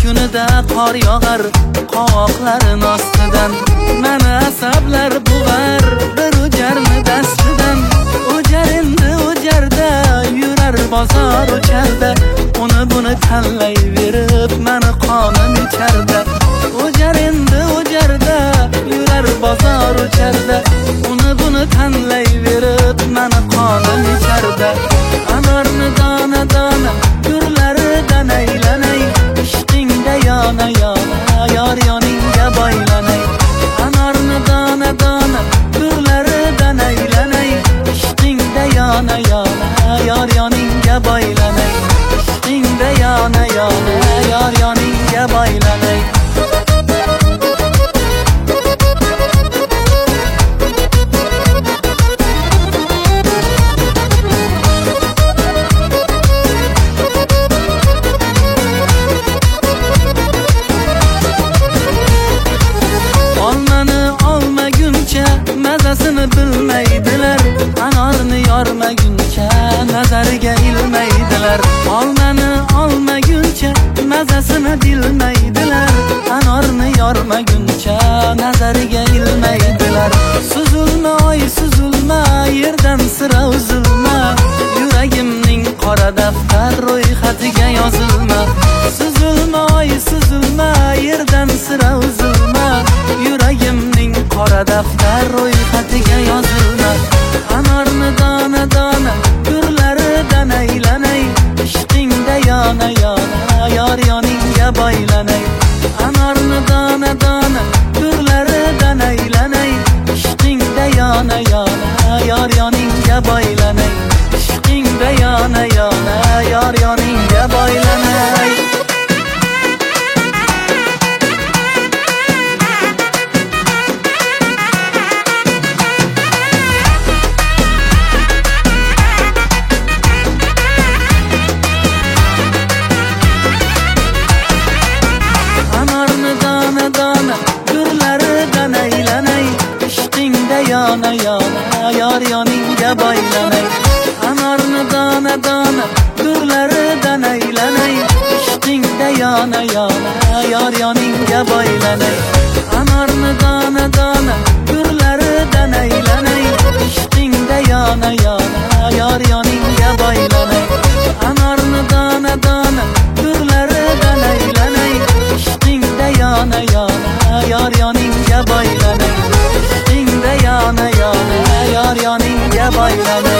kunida qor yog'ar qovoqlarin ostidan. Meni asablar bug'ar bir o'jarni dastidan. O'jar endi o'jarda yurar bozor o'charda. Uni buni tanlayverib meni qonim icharda. O'jar endi o'jarda yurar bozor o'charda. Uni buni tanlayverib meni qonim icharda. Anorni dona dona gurlaridan aylanay, ishqingda yana yana yor yoningga boylanay. Anorni dona dona gurlaridan aylanay, ishqingda yana yana yor yoningga boylanay. Ishqingda yana yana yor yoningga boylanay. Mazasini bilmaydilar, anorni yormaguncha nazariga ilmaydilar. Olmani olmaguncha mazasini bilmaydilar, anorni yormaguncha nazariga ilmaydilar. Suzulma oy suzulma, yerdan sira uzilma, yuragimning qora daftar ro'yxatiga yozilma. Suzulma oy suzulma, yerdan sira uzilma, yuragimning qora daftar ro'yxatiga yozilma. Anorni dona dona gurlaridan aylanay, ishqingda yana yana yor yoningga boylanay. Anorni dona dona gurlaridan aylanay, ishqingda yana yana yor yoningga boylanay. Ishqingda yana yana yor yoningga boylanay. Yana yana yor yoningga boylanay. Anorni dona dona gurlaridan aylanay, ishqingda yana yana yor yoningga boylanay. Anorni dona dona gurlaridan aylanay, ishqingda yana yana yor yoningga boylanay. Anorni dona dona gurlaridan aylanay, ishqingda yana yana yor yoningga boylanay. Yana yana yor yoningga boylanay.